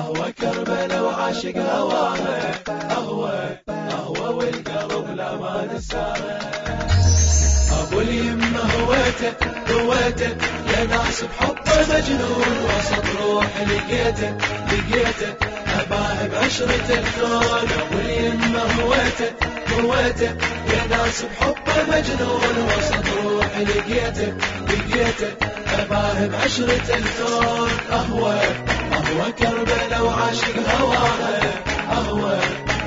أهوى كربلاء وعاشق هواها، أهوى والقلب لا ما نساها. أبو اليمة هويته يا ناس بحبه مجنون، وسط روحي لقيته أباه بعشرة الكون. أبو اليمة هويته يا ناس بحبه مجنون، وسط روحي لقيته أباه بعشرة الكون. أهوى كربلاء وعاشق هواها، أهوى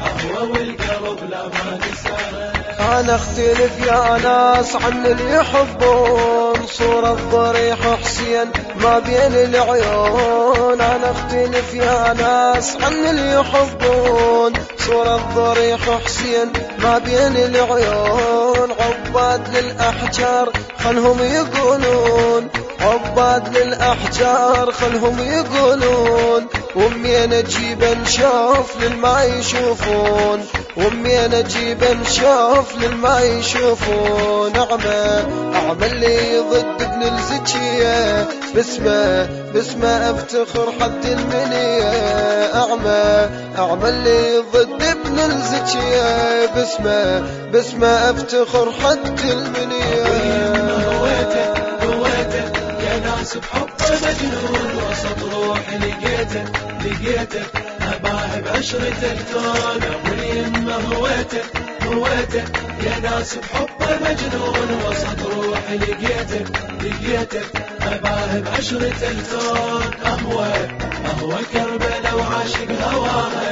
والقلب لا ما نساها. أنا اختلف يا ناس عن اللي يحبون صورة ضريح حسين ما بين العيون. أنا اختلف يا ناس عن اللي يحبون صورة ضريح حسين ما بين العيون. عباد للأحجار خلهم يقولون، عباد للأحجار خلهم يقولون. ومين اجيب نشوف للما يشوفون، ومين اجيب نشوف للما يشوفون. أعمى اللي ضد ابن الزكية باسمه افتخر حد المنية. أعمى اللي ضد ابن الزكية باسمه افتخر حد المنية. هويته يا ناس بحبه مجنون، وسط روحي لقيته أباه بعشرة الكون. أبو اليمة هويته يا ناس بحبه مجنون، وسط روحي لقيته أباه بعشرة الكون. أهوى كربلاء وعاشق هواها،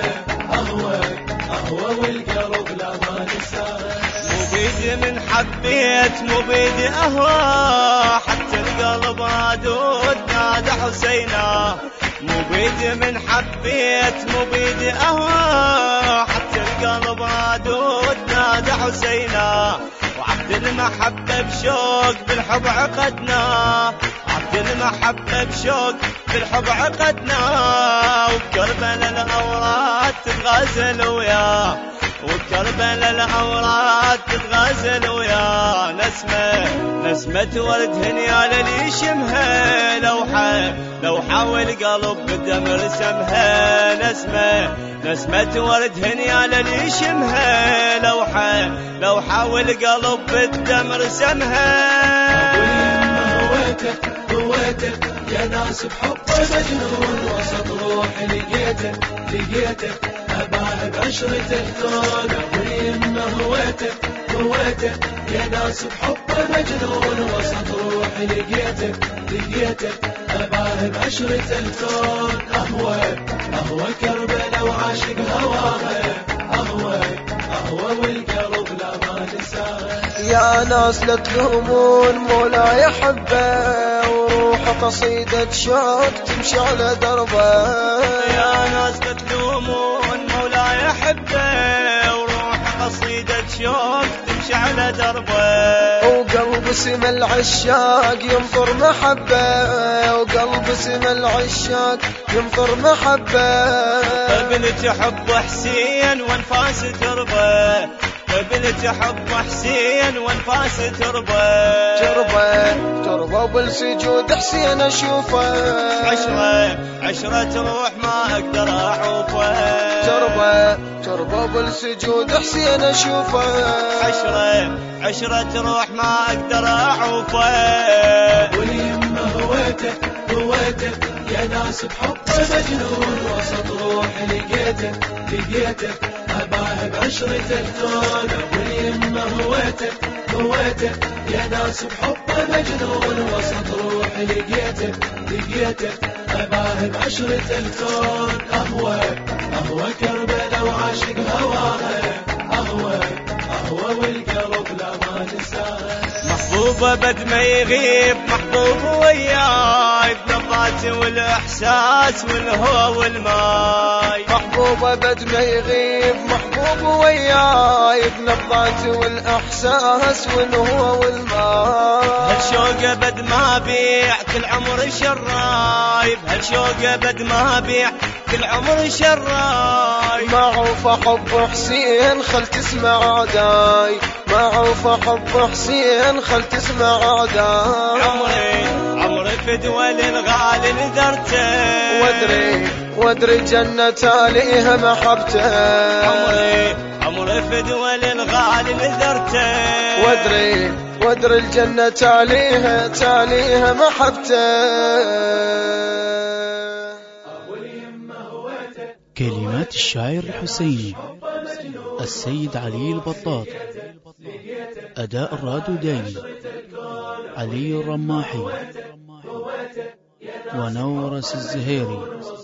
أهوى والقلب لا ما نساها. مو بيدي من حبيت مو بيدي أهوى، حتى القلب رادود نادى حسينا. مو بيدي من حبيت مو بيدي أهوى، حتى القلب رادود نادى حسينا. وعبد المحبة بشوق بالحب عقدنا، عبد المحبة بشوق بالحب عقدنا. وبكربلاء الأوراد تتغازل وياه، وبكربلاء الأوراد تتغازل وياه. نسمة ورد هنيا للي يشمها، لو حاول قلب بالدم رسمها. نسمة ورد هنيا للي يشمها، لو حاول قلب بالدم رسمها. هويته يا ناس بحبه مجنون، وسط روحي لقيته أباه بعشرة الكون. أبو اليمة هويته يا ناس بحبه مجنون، وسط روحي لقيته أباه بعشرة الكون. أهوى كربلاء وعاشق هواها، أهوى والقلب لا ما نساها. يا ناس لا تلومون مولاي يحبه، وروح قصيدة شوق تمشي على دربه. يا ناس لا تلومون مولاي يحبه، وروح قصيدة شوق تمشي على دربه. وقلب سم العشاق ينطر محبه، وقلب سم العشاق ينطر محبه. قبل تحب حسين وانفاس تربه، قبل تحب حسين وانفاس تربه بالسجود حسين اشوفه. عشرة تروح ما اقدر اعوفه. تربه بالسجود حسين اشوفه. عشرة تروح ما اقدر اعوفه. أبو اليمة هويته يا ناس بحبه مجنون، وسط روحي لقيته أباه بعشرة الكون. أبو اليمة هويته يا ناس بحبه مجنون، وسط روحي لقيته أباه بعشرة الكون. أهوى كربلاء وعاشق هواها، أهوى والقلب لا ما نساها. محبوبة بد ما يغيب محبوب وياي، بنبضاتي والإحساس والهوى والماي. محبوبة بد ما يغيب محبوب وياي، بنبضاتي والإحساس والهوى والماي. هالشوقة بد ما بيع كل عمر شرايب، هالشوقة بد ما بيع كل عمر شرايب. معوف حب حسين خل تسمع عداي، معوف حب حسين خل تسمع عداي. عمري فدوى للغالي نذرته، وادري جنة تاليها محبته، عمري فدوى للغالي نذرته، وادري الجنة تاليها محبته. كلمات الشاعر الحسيني السيد علي البطاط، أداء الرادو دايمي علي الرماحي ونورس الزهيري.